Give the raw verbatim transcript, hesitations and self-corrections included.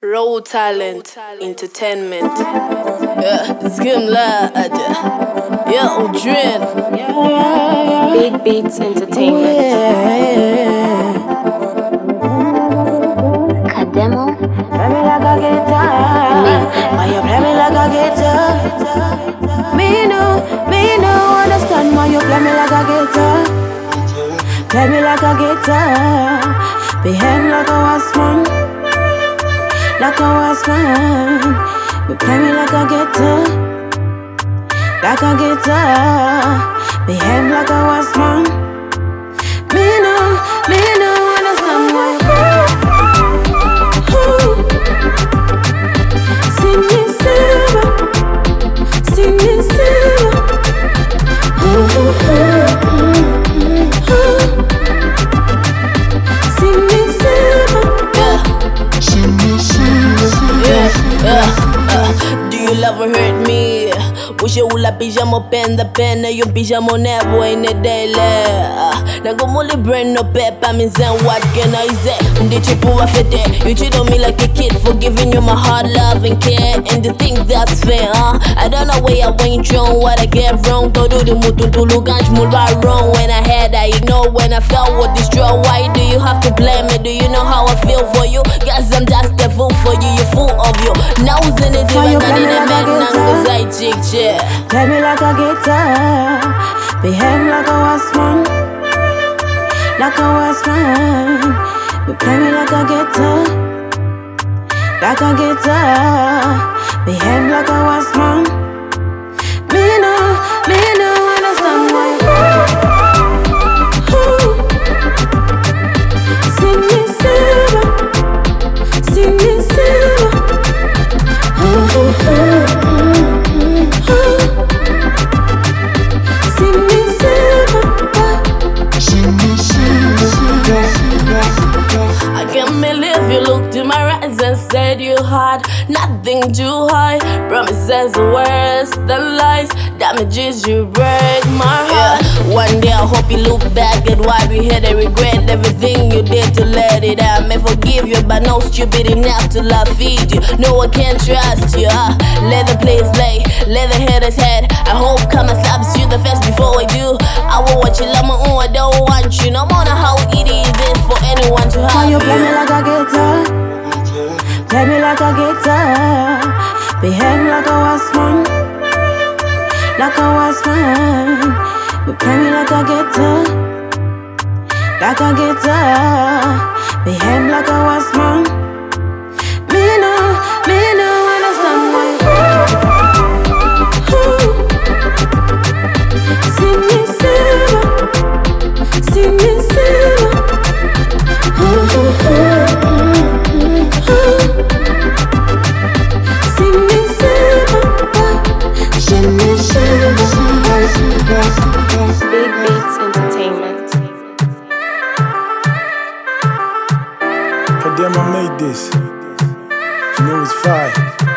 Raw Talent Entertainment. Yeah, Skim Lad. Yeah, Udrin. Big Beats Entertainment. Kademo. Play me like a guitar. Why you play me like a guitar? Me no, me no understand why you play me like a guitar. Play me like a guitar. Behave like a wasman, like a wasman. You play me like a guitar, like a guitar. Behave like a wasman. Me no, me no understand why you. Sing me silver, sing me silver. Ooh, ooh, ooh, ooh. Sing me silver, Yeah, sing me silver. yeah, yeah. Uh, do you love or hurt me? Wish you would pijama pen the pen and you pijama never in the daily. Now go molly brain no pepper means and what can I say? Did you prove it? You cheat on me like a kid for giving you my heart, love and care. And you think that's fair, huh? I don't know where I went wrong, what I get wrong. To do the mutu to look and move wrong. When I had I know when I felt what destroy. Why do you have to blame me? Do you know how I feel for you? Guess I'm just a fool for you, you full of you. Now in it Why you even play me in like the a man guitar? I chick chick. Play me like a guitar. Behave like a wasman, like a wasman. You play me like a guitar, like a guitar. Behave like a wasman. Me no, me no understand why you. Ooh. Sing me silver, sing me silver. Ooh, ooh, ooh, ooh. Sing me silver, sing me silver. I can't believe you looked in my eyes and said you had nothing too high. Promises are worse than lies. Damages you break my heart. Yeah. One day I hope you look back at what we had and regret everything you did to let it out. May forgive you, but no stupid enough to love feed you. No, I can't trust you. Uh, let the place lay, let the haters head. I hope karma slaps you the first before I do. I will watch you love my own. I don't want you. No matter how it is it for anyone to have Why you you. play me like a guitar? Play me like a guitar. Behave like a wasman, like a wasman. You play me like a guitar, like a guitar. Behave like a wasman. Me no, me no understand why you. Ooh. Sing me silver, sing me silver. Ooh, ooh, ooh, ooh. Sing me silver, sing me silver. Big Beats Entertainment. Kademo made this. You know it's fire.